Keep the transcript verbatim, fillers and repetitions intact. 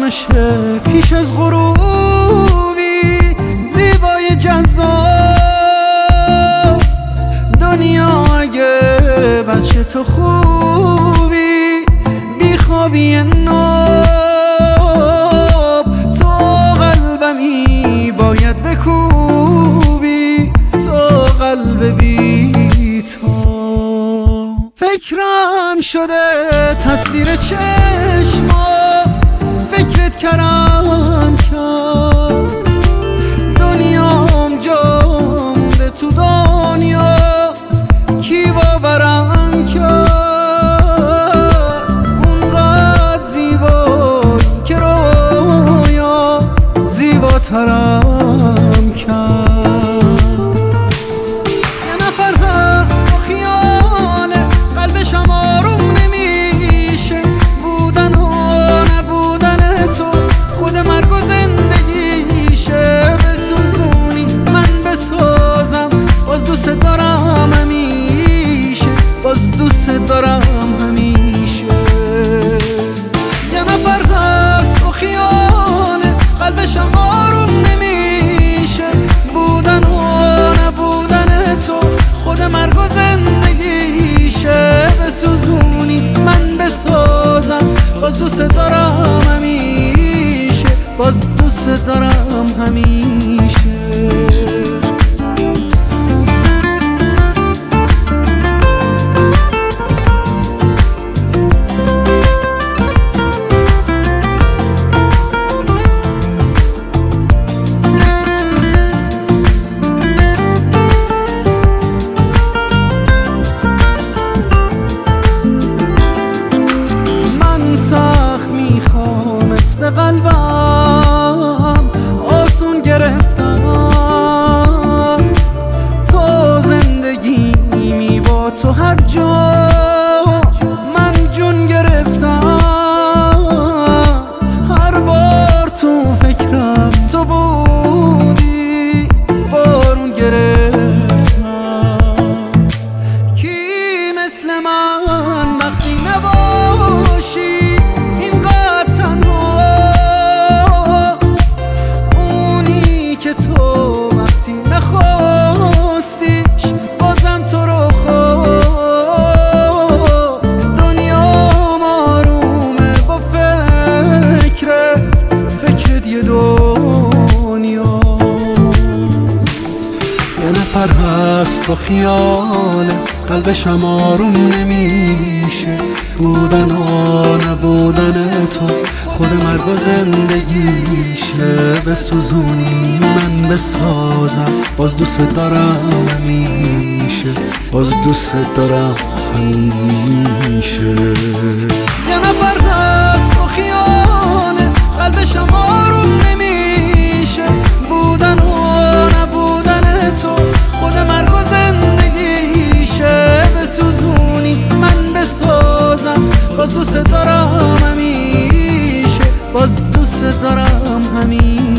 باشه پیش از غروبی زیبای جذاب دنیا اگه بچه تو خوبی بیخوابی ناب تو قلبمی باید بکوبی تو قلب بی تو فکرم شده تصویر چشمات فکرت کردم کرد دنیام جامده تو دنیات کی باورم کرد اونقدر زیبایی که رویات زیباترم کرد یه نفر هست با خیال قلبشم آروم نمیشه بودن و نبودن تو خود مرگ و زندگیشه بسوزونی من بسازم باز دوست دارم همیشه باز دوست دارم همیشه یه نفر هست با خیال قلبشم آروم نمیشه بودن و نبودن تو خود مرگ و زندگیشه بسوزونی من بسازم باز دوست دارم همیشه باز دوست دارم همیشه به قلبم آسون گرفتم تو زندگی می با تو هر جا من جون گرفتم هر بار تو فکرم تو بودی بارون گرفتم کی مثل من وقتی نباشی نفر هست با خیال قلبشم آروم نمیشه بودن و نبودن تو خود مرگ و زندگیشه بسوزونی من بسازم باز دوست دارم همیشه باز دوست دارم همیشه یه نفر هست با خیال قلبشم آروم نمیشه بودن و نبودن تو خود مرگ و زندگیشه بسوزونی من بسازم باز دوست دارم همیشه باز دوست دارم همیشه